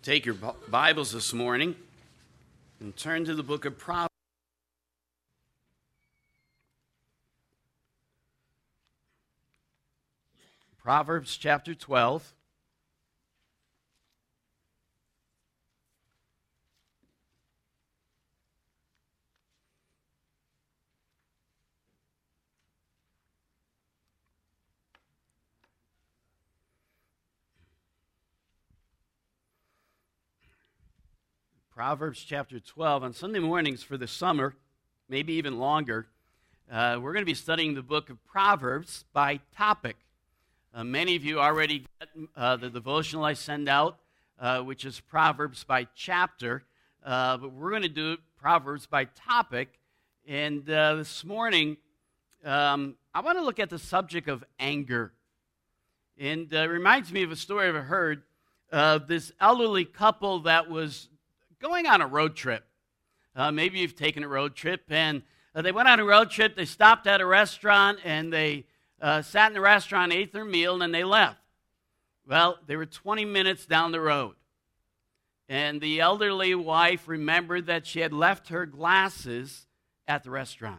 Take your Bibles this morning and turn to the book of Proverbs. Proverbs chapter 12. Proverbs chapter 12. On Sunday mornings for the summer, maybe even longer, we're going to be studying the book of Proverbs by topic. Many of you already get the devotional I send out, which is Proverbs by chapter, but we're going to do Proverbs by topic. And this morning, I want to look at the subject of anger. And it reminds me of a story I've heard of this elderly couple that was going on a road trip. Maybe you've taken a road trip, and they went on a road trip. They stopped at a restaurant, and they sat in the restaurant, ate their meal, and then they left. Well, they were 20 minutes down the road, and the elderly wife remembered that she had left her glasses at the restaurant.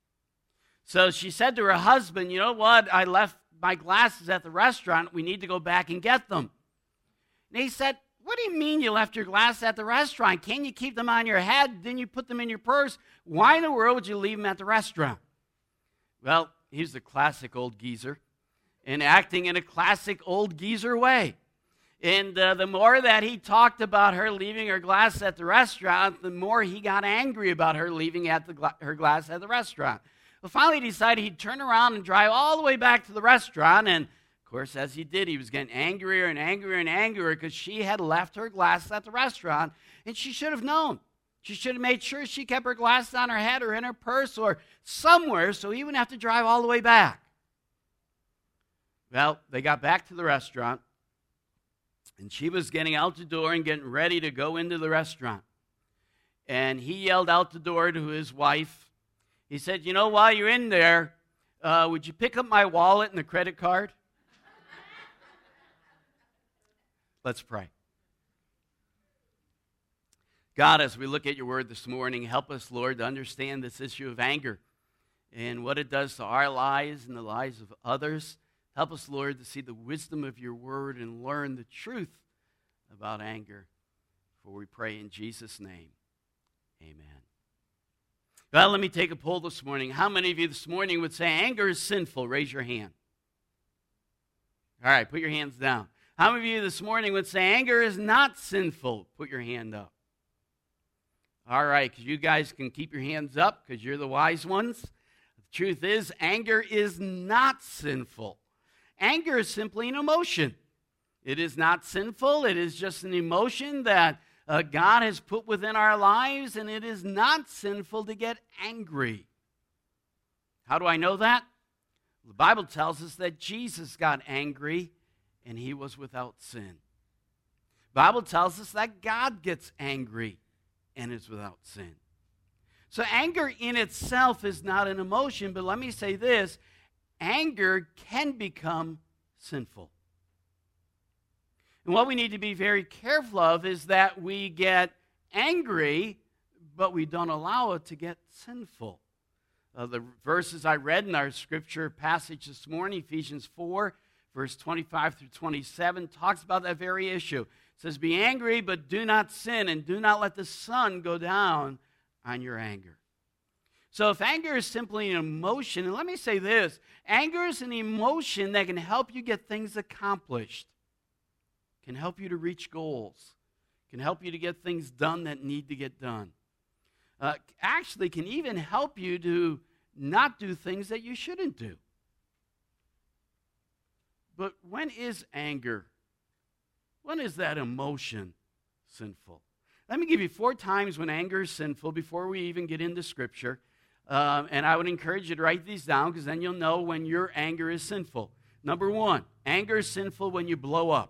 So she said to her husband, "You know what? I left my glasses at the restaurant. We need to go back and get them." And he said, "What do you mean you left your glasses at the restaurant? Can't you keep them on your head? Didn't you put them in your purse? Why in the world would you leave them at the restaurant?" Well, he's the classic old geezer and acting in a classic old geezer way. And the more that he talked about her leaving her glass at the restaurant, the more he got angry about her leaving her glass at the restaurant. Well, finally he decided he'd turn around and drive all the way back to the restaurant. And of course, as he did, he was getting angrier and angrier and angrier because she had left her glasses at the restaurant, and she should have known. She should have made sure she kept her glasses on her head or in her purse or somewhere so he wouldn't have to drive all the way back. Well, they got back to the restaurant, and she was getting out the door and getting ready to go into the restaurant. And he yelled out the door to his wife. He said, "You know, while you're in there, would you pick up my wallet and the credit card?" Let's pray. God, as we look at your word this morning, help us, Lord, to understand this issue of anger and what it does to our lives and the lives of others. Help us, Lord, to see the wisdom of your word and learn the truth about anger. For we pray in Jesus' name, amen. Well, let me take a poll this morning. How many of you this morning would say anger is sinful? Raise your hand. All right, put your hands down. How many of you this morning would say anger is not sinful? Put your hand up. All right, because you guys can keep your hands up because you're the wise ones. The truth is, anger is not sinful. Anger is simply an emotion. It is not sinful. It is just an emotion that God has put within our lives, and it is not sinful to get angry. How do I know that? The Bible tells us that Jesus got angry and he was without sin. The Bible tells us that God gets angry and is without sin. So anger in itself is not an emotion, but let me say this, anger can become sinful. And what we need to be very careful of is that we get angry, but we don't allow it to get sinful. The verses I read in our scripture passage this morning, Ephesians 4, verse 25 through 27, talks about that very issue. It says, "Be angry, but do not sin, and do not let the sun go down on your anger." So if anger is simply an emotion, and let me say this, anger is an emotion that can help you get things accomplished, can help you to reach goals, can help you to get things done that need to get done. Actually can even help you to not do things that you shouldn't do. But when is anger, when is that emotion sinful? Let me give you 4 times when anger is sinful before we even get into Scripture. And I would encourage you to write these down because then you'll know when your anger is sinful. Number 1, anger is sinful when you blow up.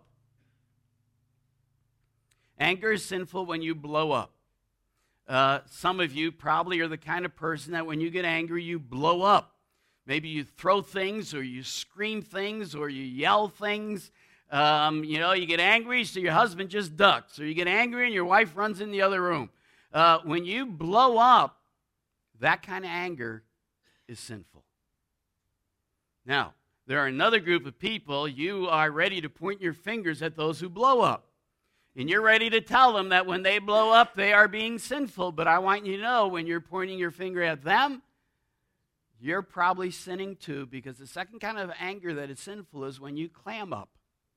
Anger is sinful when you blow up. Some of you probably are the kind of person that when you get angry, you blow up. Maybe you throw things or you scream things or you yell things. You get angry, so your husband just ducks, or you get angry and your wife runs in the other room. When you blow up, that kind of anger is sinful. Now, there are another group of people, you are ready to point your fingers at those who blow up. And you're ready to tell them that when they blow up, they are being sinful. But I want you to know, when you're pointing your finger at them, you're probably sinning too, because the second kind of anger that is sinful is when you clam up.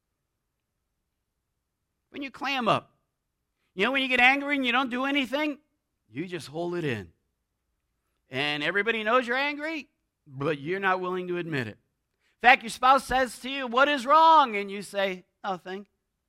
When you clam up. When you get angry and you don't do anything, you just hold it in. And everybody knows you're angry, but you're not willing to admit it. In fact, your spouse says to you, "What is wrong?" And you say, "Nothing."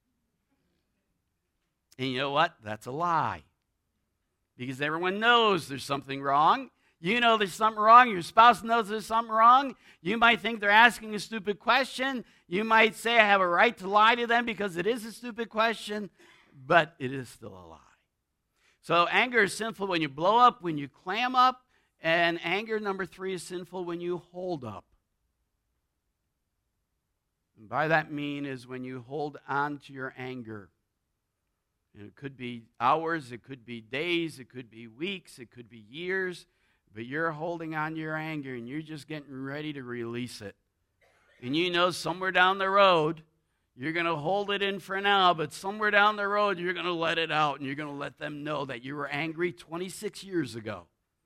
And you know what? That's a lie. Because everyone knows there's something wrong. You know there's something wrong. Your spouse knows there's something wrong. You might think they're asking a stupid question. You might say, "I have a right to lie to them because it is a stupid question," but it is still a lie. So anger is sinful when you blow up, when you clam up, and anger, number 3, is sinful when you hold up. And by that mean is when you hold on to your anger. And it could be hours, it could be days, it could be weeks, it could be years, but you're holding on to your anger and you're just getting ready to release it. And you know somewhere down the road, you're going to hold it in for now, but somewhere down the road, you're going to let it out and you're going to let them know that you were angry 26 years ago.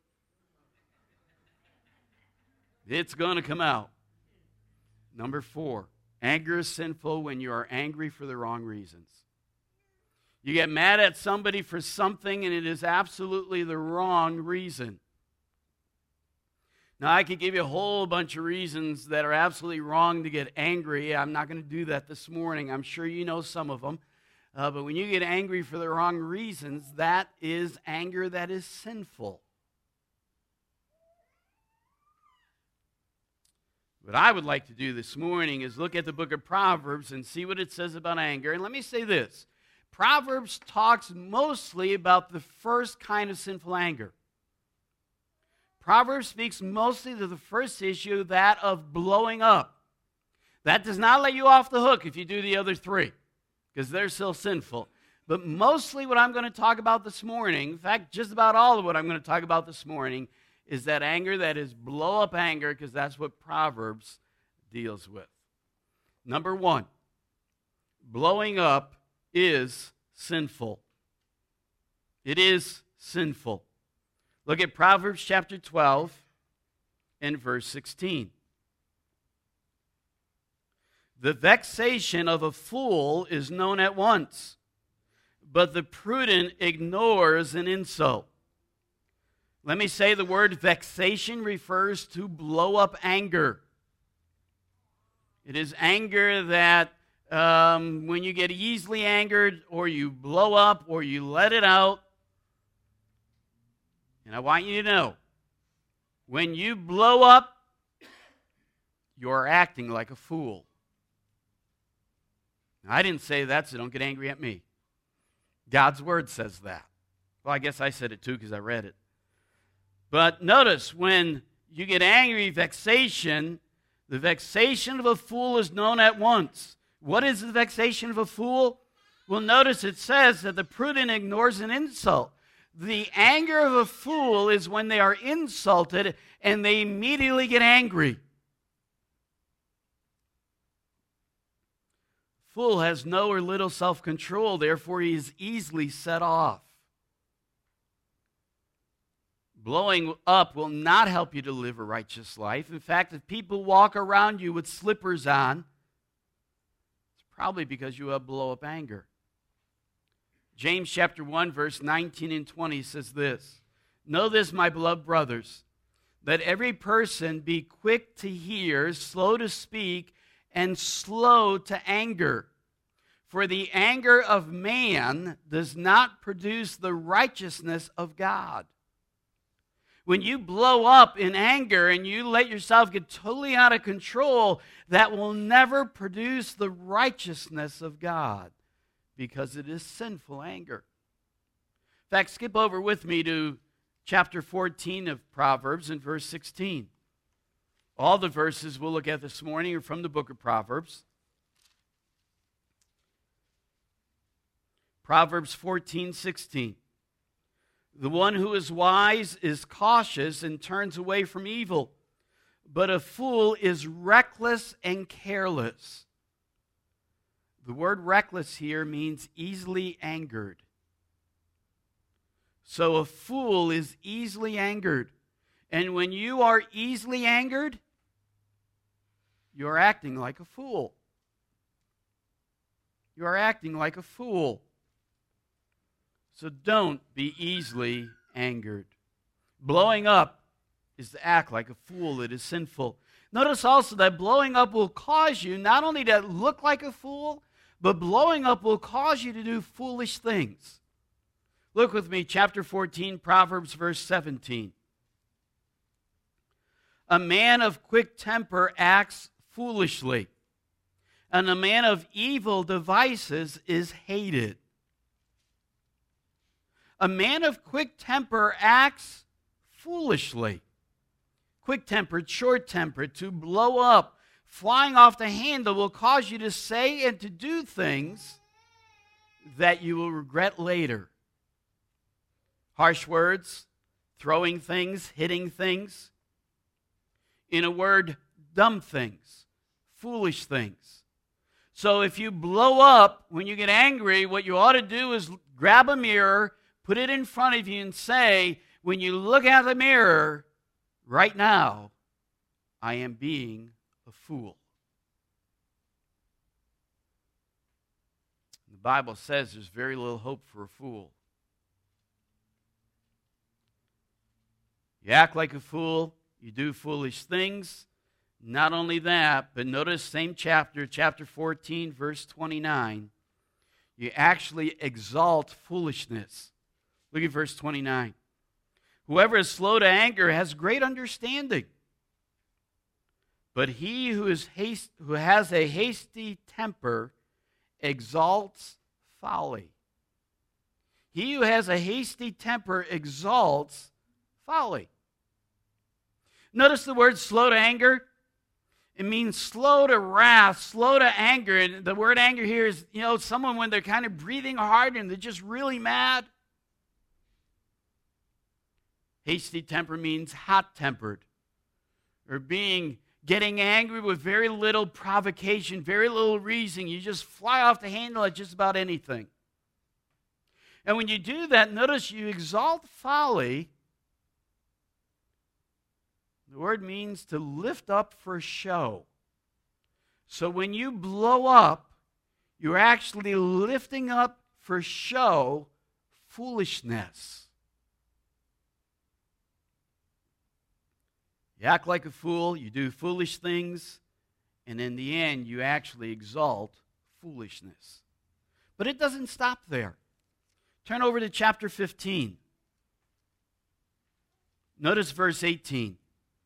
It's going to come out. Number 4, anger is sinful when you are angry for the wrong reasons. You get mad at somebody for something and it is absolutely the wrong reason. Now, I could give you a whole bunch of reasons that are absolutely wrong to get angry. I'm not going to do that this morning. I'm sure you know some of them. But when you get angry for the wrong reasons, that is anger that is sinful. What I would like to do this morning is look at the book of Proverbs and see what it says about anger. And let me say this. Proverbs talks mostly about the first kind of sinful anger. Proverbs speaks mostly to the first issue, that of blowing up. That does not let you off the hook if you do the other 3, because they're still sinful. But mostly what I'm going to talk about this morning, in fact, just about all of what I'm going to talk about this morning, is that anger that is blow-up anger, because that's what Proverbs deals with. Number 1, blowing up is sinful. It is sinful. Look at Proverbs chapter 12 and verse 16. The vexation of a fool is known at once, but the prudent ignores an insult. Let me say the word vexation refers to blow-up anger. It is anger that when you get easily angered, or you blow up, or you let it out. And I want you to know, when you blow up, you're acting like a fool. Now, I didn't say that, so don't get angry at me. God's word says that. Well, I guess I said it too because I read it. But notice, when you get angry, vexation, the vexation of a fool is known at once. What is the vexation of a fool? Well, notice it says that the prudent ignores an insult. The anger of a fool is when they are insulted and they immediately get angry. Fool has no or little self-control, therefore he is easily set off. Blowing up will not help you to live a righteous life. In fact, if people walk around you with slippers on, it's probably because you have blow-up anger. James chapter 1, verse 19 and 20 says this, "Know this, my beloved brothers, that every person be quick to hear, slow to speak, and slow to anger. For the anger of man does not produce the righteousness of God." When you blow up in anger and you let yourself get totally out of control, that will never produce the righteousness of God, because it is sinful anger. In fact, skip over with me to chapter 14 of Proverbs and verse 16. All the verses we'll look at this morning are from the book of Proverbs. Proverbs 14:16. The one who is wise is cautious and turns away from evil, but a fool is reckless and careless. The word reckless here means easily angered. So a fool is easily angered. And when you are easily angered, you're acting like a fool. You are acting like a fool. So don't be easily angered. Blowing up is to act like a fool. It is sinful. Notice also that blowing up will cause you not only to look like a fool, but blowing up will cause you to do foolish things. Look with me, chapter 14, Proverbs, verse 17. A man of quick temper acts foolishly, and a man of evil devices is hated. A man of quick temper acts foolishly. Quick-tempered, short-tempered, to blow up, flying off the handle will cause you to say and to do things that you will regret later. Harsh words, throwing things, hitting things. In a word, dumb things, foolish things. So if you blow up when you get angry, what you ought to do is grab a mirror, put it in front of you and say, when you look at the mirror, right now, I am being a fool. The Bible says there's very little hope for a fool. You act like a fool, you do foolish things. Not only that, but notice same chapter, chapter 14, verse 29. You actually exalt foolishness. Look at verse 29. Whoever is slow to anger has great understanding, but he who has a hasty temper exalts folly. He who has a hasty temper exalts folly. Notice the word slow to anger. It means slow to wrath, slow to anger. And the word anger here is, someone when they're kind of breathing hard and they're just really mad. Hasty temper means hot-tempered, or getting angry with very little provocation, very little reason. You just fly off the handle at just about anything. And when you do that, notice you exalt folly. The word means to lift up for show. So when you blow up, you're actually lifting up for show foolishness. You act like a fool, you do foolish things, and in the end, you actually exalt foolishness. But it doesn't stop there. Turn over to chapter 15. Notice verse 18.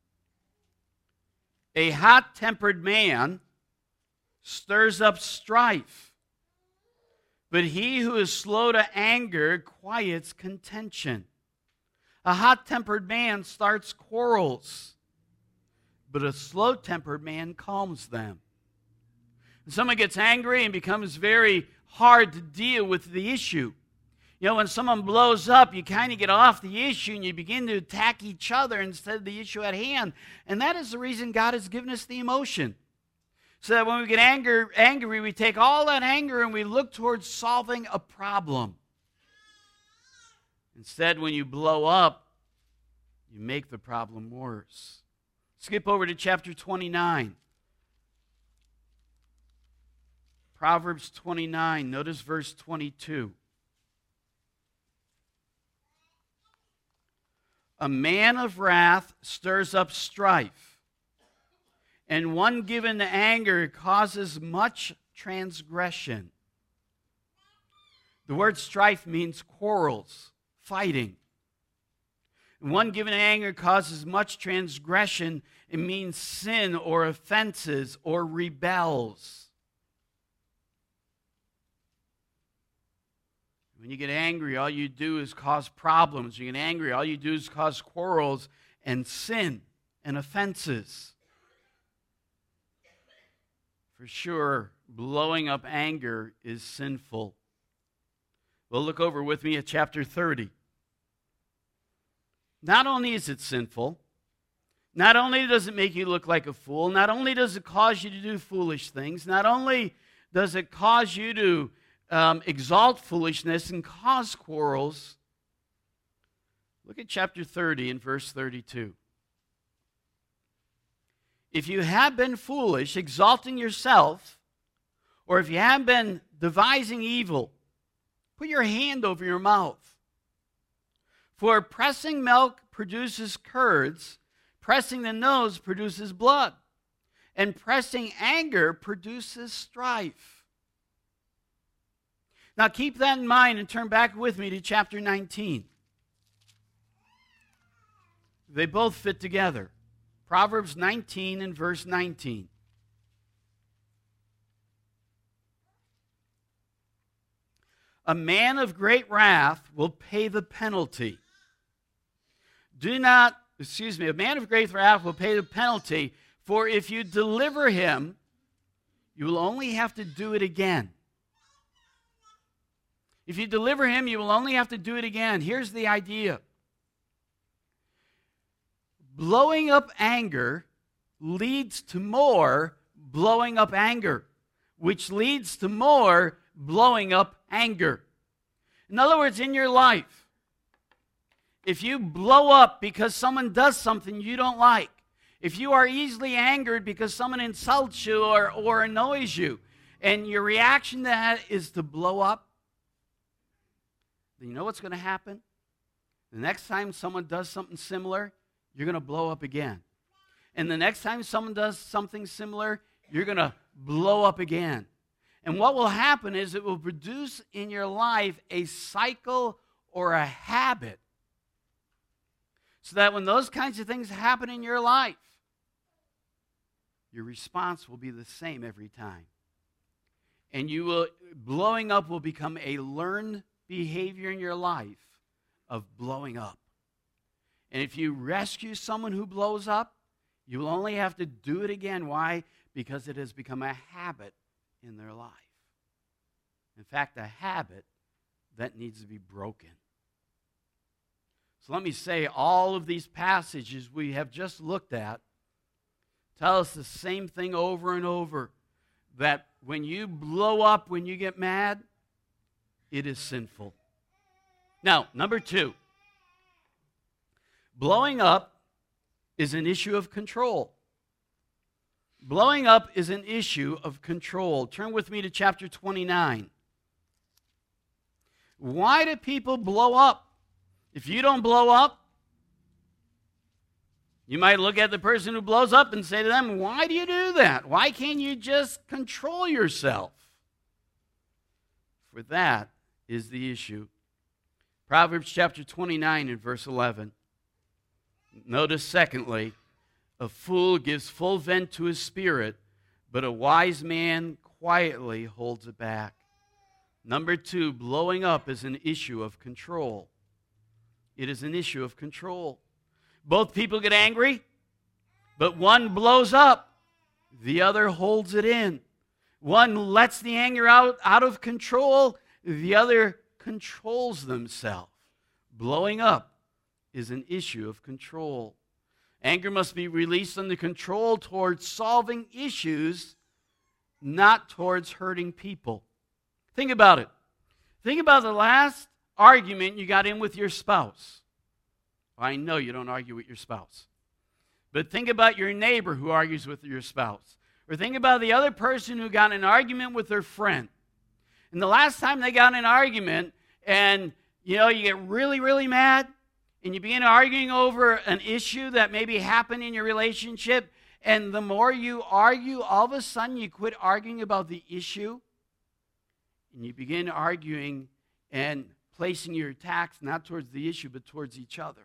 A hot-tempered man stirs up strife, but he who is slow to anger quiets contention. A hot-tempered man starts quarrels, but a slow-tempered man calms them. When someone gets angry and becomes very hard to deal with the issue. When someone blows up, you kind of get off the issue and you begin to attack each other instead of the issue at hand. And that is the reason God has given us the emotion. So that when we get angry, we take all that anger and we look towards solving a problem. Instead, when you blow up, you make the problem worse. Skip over to chapter 29. Proverbs 29, notice verse 22. A man of wrath stirs up strife, and one given to anger causes much transgression. The word strife means quarrels, fighting. And one given to anger causes much transgression. It means sin or offenses or rebels. When you get angry, all you do is cause problems. You get angry, all you do is cause quarrels and sin and offenses. For sure, blowing up anger is sinful. Well, look over with me at chapter 30. Not only is it sinful, not only does it make you look like a fool, not only does it cause you to do foolish things, not only does it cause you to exalt foolishness and cause quarrels. Look at chapter 30 and verse 32. If you have been foolish, exalting yourself, or if you have been devising evil, put your hand over your mouth. For pressing milk produces curds, pressing the nose produces blood, and pressing anger produces strife. Now keep that in mind and turn back with me to chapter 19. They both fit together. Proverbs 19 and verse 19. A man of great wrath will pay the penalty. A man of great wrath will pay the penalty, for if you deliver him, you will only have to do it again. If you deliver him, you will only have to do it again. Here's the idea. Blowing up anger leads to more blowing up anger, which leads to more blowing up anger. In other words, in your life, if you blow up because someone does something you don't like, if you are easily angered because someone insults you or annoys you, and your reaction to that is to blow up, then you know what's going to happen? The next time someone does something similar, you're going to blow up again. And the next time someone does something similar, you're going to blow up again. And what will happen is it will produce in your life a cycle or a habit, so that when those kinds of things happen in your life, your response will be the same every time. And blowing up will become a learned behavior in your life of blowing up. And if you rescue someone who blows up, you will only have to do it again. Why? Because it has become a habit in their life. In fact, a habit that needs to be broken. So let me say, all of these passages we have just looked at tell us the same thing over and over, that when you blow up, when you get mad, it is sinful. Now, number 2, blowing up is an issue of control. Blowing up is an issue of control. Turn with me to chapter 29. Why do people blow up? If you don't blow up, you might look at the person who blows up and say to them, why do you do that? Why can't you just control yourself? For that is the issue. Proverbs chapter 29 and verse 11. Notice, secondly, a fool gives full vent to his spirit, but a wise man quietly holds it back. Number 2, blowing up is an issue of control. It is an issue of control. Both people get angry, but one blows up, the other holds it in. One lets the anger out of control, the other controls themselves. Blowing up is an issue of control. Anger must be released under control towards solving issues, not towards hurting people. Think about it. Think about the last argument you got in with your spouse. I know you don't argue with your spouse. But think about your neighbor who argues with your spouse. Or think about the other person who got in an argument with their friend. And the last time they got in an argument, and you get really, really mad, and you begin arguing over an issue that maybe happened in your relationship, and the more you argue, all of a sudden you quit arguing about the issue, and you begin arguing and placing your attacks not towards the issue, but towards each other.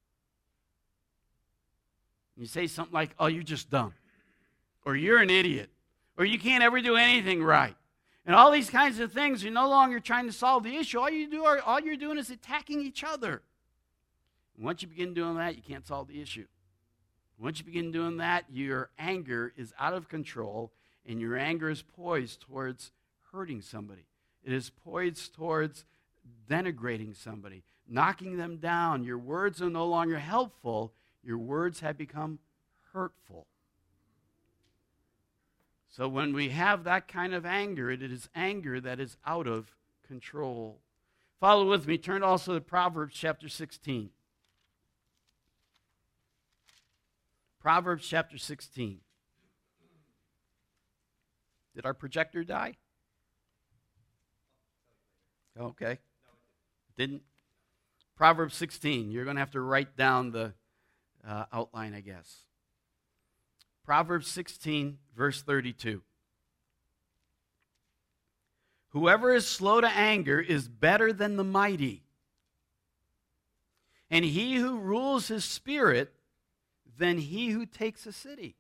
You say something like, oh, you're just dumb, or you're an idiot, or you can't ever do anything right. And all these kinds of things, you're no longer trying to solve the issue. All you're doing is attacking each other. And once you begin doing that, you can't solve the issue. Once you begin doing that, your anger is out of control, and your anger is poised towards hurting somebody. It is poised towards denigrating somebody, knocking them down. Your words are no longer helpful. Your words have become hurtful. So when we have that kind of anger, it is anger that is out of control. Follow with me. Turn also to Proverbs chapter 16. Proverbs chapter 16. Did our projector die? Okay. Didn't? Proverbs 16. You're going to have to write down the outline, I guess. Proverbs 16, verse 32. Whoever is slow to anger is better than the mighty, and he who rules his spirit than he who takes a city.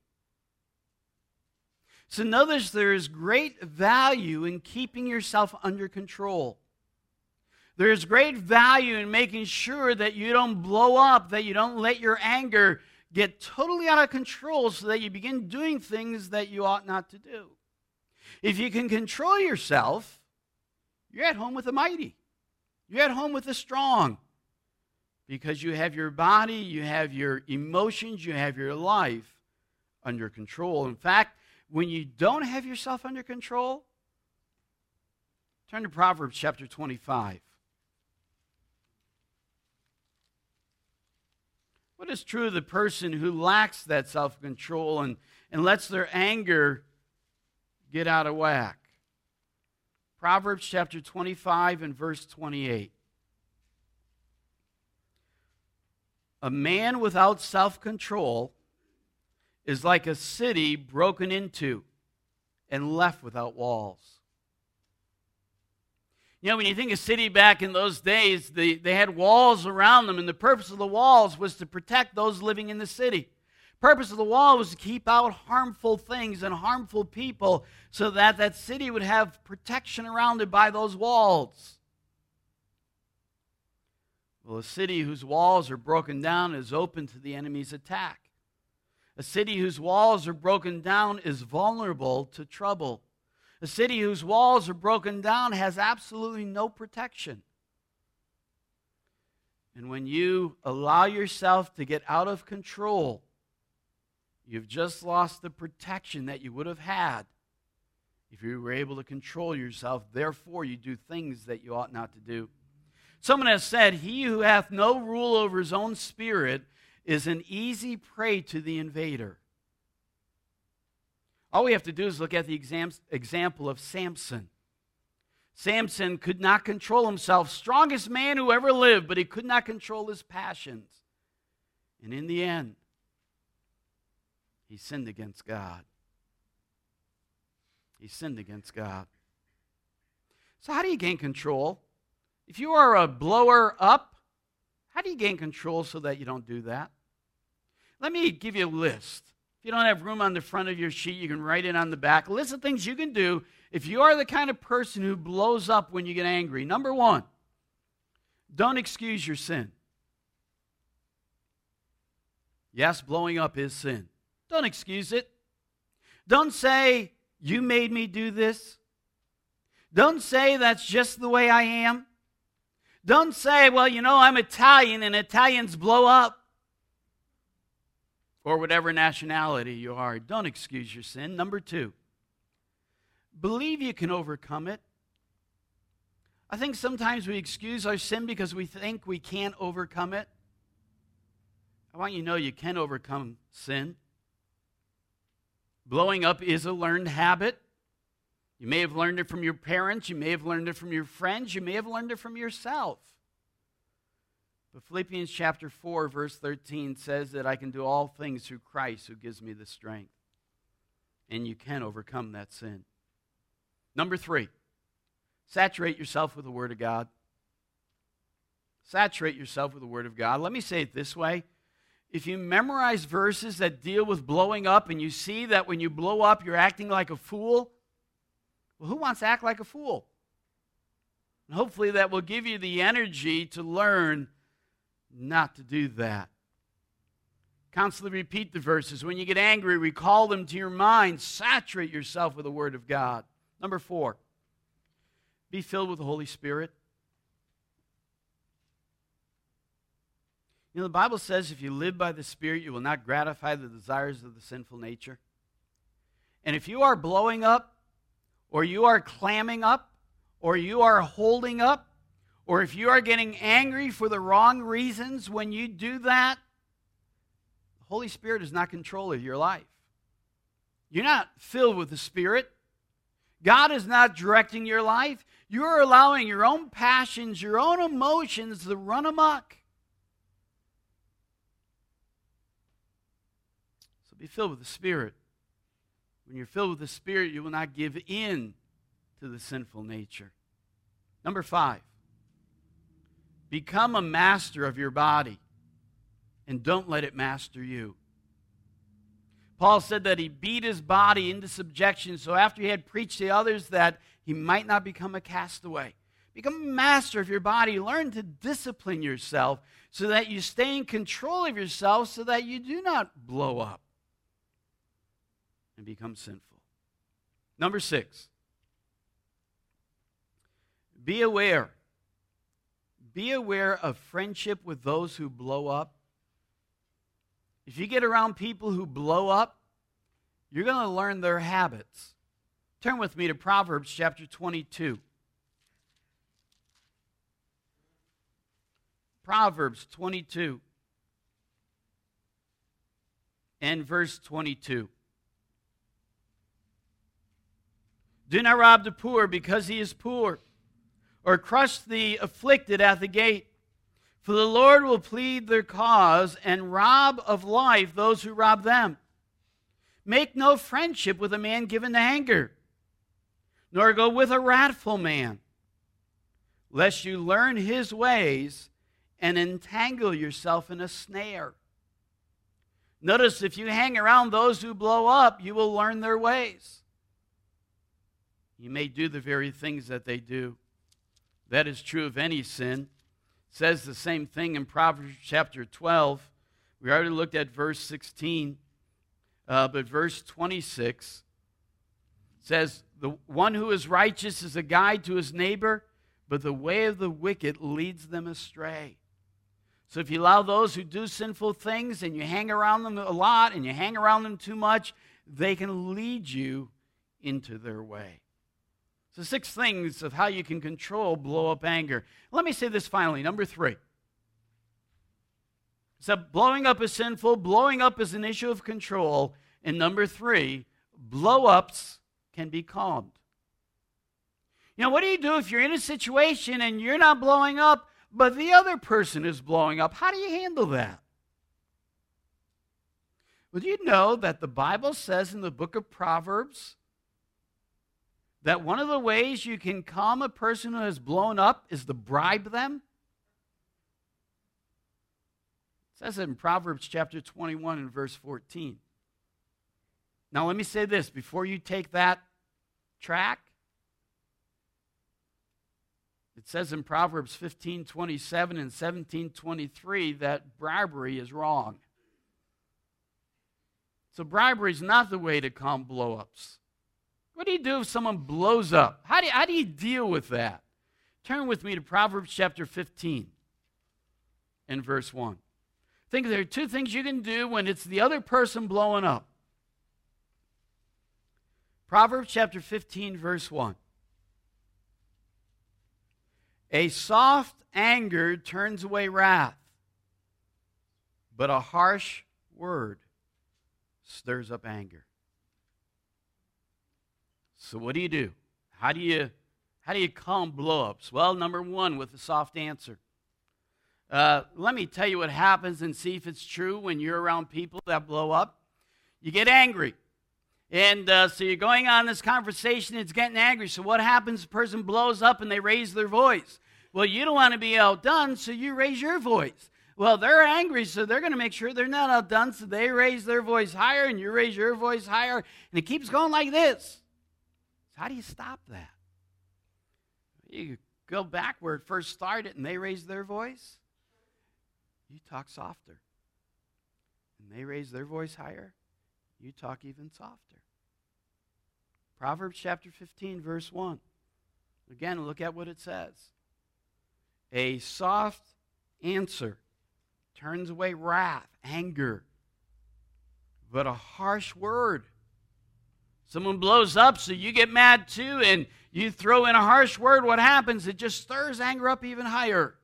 So notice there is great value in keeping yourself under control. There is great value in making sure that you don't blow up, that you don't let your anger get totally out of control so that you begin doing things that you ought not to do. If you can control yourself, you're at home with the mighty. You're at home with the strong. Because you have your body, you have your emotions, you have your life under control. In fact, when you don't have yourself under control, turn to Proverbs chapter 25. What is true of the person who lacks that self-control and lets their anger get out of whack? Proverbs chapter 25 and verse 28. A man without self-control is like a city broken into and left without walls. You know, when you think of city back in those days, they had walls around them, and the purpose of the walls was to protect those living in the city. The purpose of the wall was to keep out harmful things and harmful people so that that city would have protection around it by those walls. Well, a city whose walls are broken down is open to the enemy's attack. A city whose walls are broken down is vulnerable to trouble. A city whose walls are broken down has absolutely no protection. And when you allow yourself to get out of control, you've just lost the protection that you would have had if you were able to control yourself. Therefore, you do things that you ought not to do. Someone has said, he who hath no rule over his own spirit is an easy prey to the invader. All we have to do is look at the example of Samson. Samson could not control himself, strongest man who ever lived, but he could not control his passions. And in the end, he sinned against God. He sinned against God. So how do you gain control? If you are a blower up, how do you gain control so that you don't do that? Let me give you a list. If you don't have room on the front of your sheet, you can write it on the back. A list of things you can do if you are the kind of person who blows up when you get angry. Number one, don't excuse your sin. Yes, blowing up is sin. Don't excuse it. Don't say, you made me do this. Don't say, that's just the way I am. Don't say, well, you know, I'm Italian and Italians blow up. Or whatever nationality you are. Don't excuse your sin. Number two, believe you can overcome it. I think sometimes we excuse our sin because we think we can't overcome it. I want you to know you can overcome sin. Blowing up is a learned habit. You may have learned it from your parents. You may have learned it from your friends. You may have learned it from yourself. But Philippians chapter 4, verse 13 says that I can do all things through Christ who gives me the strength. And you can overcome that sin. Number three, saturate yourself with the Word of God. Saturate yourself with the Word of God. Let me say it this way. If you memorize verses that deal with blowing up and you see that when you blow up you're acting like a fool, well, who wants to act like a fool? And hopefully that will give you the energy to learn not to do that. Constantly repeat the verses. When you get angry, recall them to your mind. Saturate yourself with the Word of God. Number four, be filled with the Holy Spirit. You know, the Bible says if you live by the Spirit, you will not gratify the desires of the sinful nature. And if you are blowing up, or you are clamming up, or you are holding up, or if you are getting angry for the wrong reasons, when you do that, the Holy Spirit is not in control of your life. You're not filled with the Spirit. God is not directing your life. You're allowing your own passions, your own emotions to run amok. So be filled with the Spirit. When you're filled with the Spirit, you will not give in to the sinful nature. Number 5, become a master of your body and don't let it master you. Paul said that he beat his body into subjection so after he had preached to others that he might not become a castaway. Become a master of your body. Learn to discipline yourself so that you stay in control of yourself so that you do not blow up and become sinful. Number 6, be aware. Be aware of friendship with those who blow up. If you get around people who blow up, you're going to learn their habits. Turn with me to Proverbs chapter 22. Proverbs 22 and verse 22. Do not rob the poor because he is poor, or crush the afflicted at the gate. For the Lord will plead their cause and rob of life those who rob them. Make no friendship with a man given to anger, nor go with a wrathful man, lest you learn his ways and entangle yourself in a snare. Notice if you hang around those who blow up, you will learn their ways. You may do the very things that they do. That is true of any sin. It says the same thing in Proverbs chapter 12. We already looked at verse 16, but verse 26 says, the one who is righteous is a guide to his neighbor, but the way of the wicked leads them astray. So if you allow those who do sinful things and you hang around them a lot and you hang around them too much, they can lead you into their way. So 6 things of how you can control blow-up anger. Let me say this finally, number 3. So blowing up is sinful, blowing up is an issue of control. And number 3, blow-ups can be calmed. You know, what do you do if you're in a situation and you're not blowing up, but the other person is blowing up? How do you handle that? Well, do you know that the Bible says in the book of Proverbs that one of the ways you can calm a person who has blown up is to bribe them? It says it in Proverbs chapter 21 and verse 14. Now let me say this before you take that track. It says in Proverbs 15:27 and 17:23 that bribery is wrong. So bribery is not the way to calm blow-ups. What do you do if someone blows up? How do you deal with that? Turn with me to Proverbs chapter 15 and verse 1. I think there are 2 things you can do when it's the other person blowing up. Proverbs chapter 15, verse 1. A soft anger turns away wrath, but a harsh word stirs up anger. So what do you do? How do you calm blow-ups? Well, number 1, with a soft answer. Let me tell you what happens and see if it's true when you're around people that blow up. You get angry. And so you're going on this conversation, it's getting angry. So what happens? The person blows up and they raise their voice. Well, you don't want to be outdone, so you raise your voice. Well, they're angry, so they're going to make sure they're not outdone, so they raise their voice higher and you raise your voice higher. And it keeps going like this. So how do you stop that? You go back where it first started and they raise their voice. You talk softer. And they raise their voice higher. You talk even softer. Proverbs chapter 15, verse 1. Again, look at what it says. A soft answer turns away wrath, anger. But a harsh word. Someone blows up, so you get mad too, and you throw in a harsh word. What happens? It just stirs anger up even higher.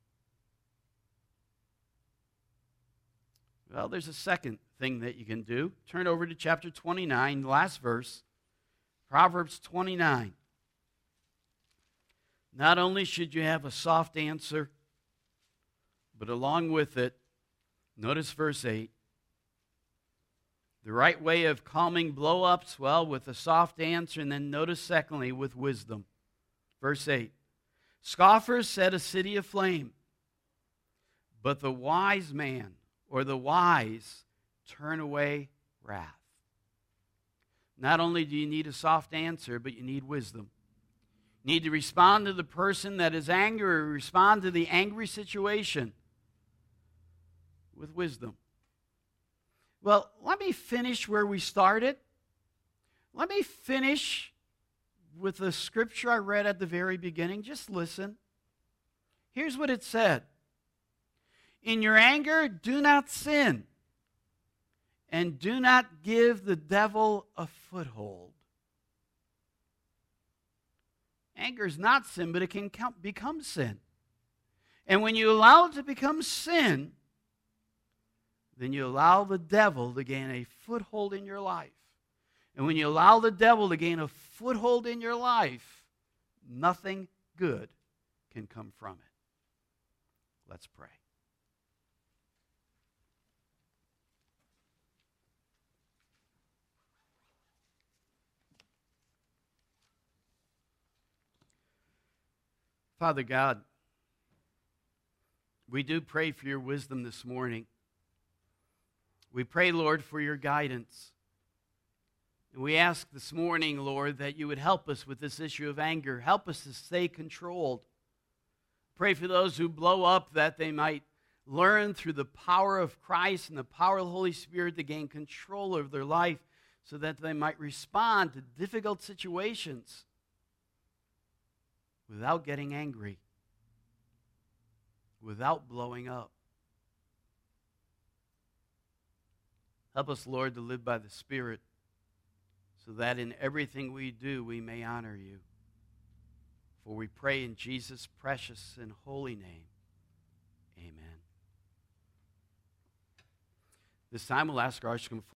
Well, there's a second thing that you can do. Turn over to chapter 29, the last verse. Proverbs 29. Not only should you have a soft answer, but along with it, notice verse 8. The right way of calming blow-ups, well, with a soft answer, and then notice secondly, with wisdom. Verse 8. Scoffers set a city aflame, but the wise man, or the wise, turn away wrath. Not only do you need a soft answer, but you need wisdom. You need to respond to the person that is angry, or respond to the angry situation with wisdom. Well, let me finish where we started. Let me finish with the scripture I read at the very beginning. Just listen. Here's what it said. In your anger, do not sin, and do not give the devil a foothold. Anger is not sin, but it can become sin. And when you allow it to become sin, then you allow the devil to gain a foothold in your life. And when you allow the devil to gain a foothold in your life, nothing good can come from it. Let's pray. Father God, we do pray for your wisdom this morning. We pray, Lord, for your guidance. And we ask this morning, Lord, that you would help us with this issue of anger. Help us to stay controlled. Pray for those who blow up that they might learn through the power of Christ and the power of the Holy Spirit to gain control of their life so that they might respond to difficult situations without getting angry, without blowing up. Help us, Lord, to live by the Spirit so that in everything we do we may honor you. For we pray in Jesus' precious and holy name. Amen. This time we'll ask our ushers to come forward.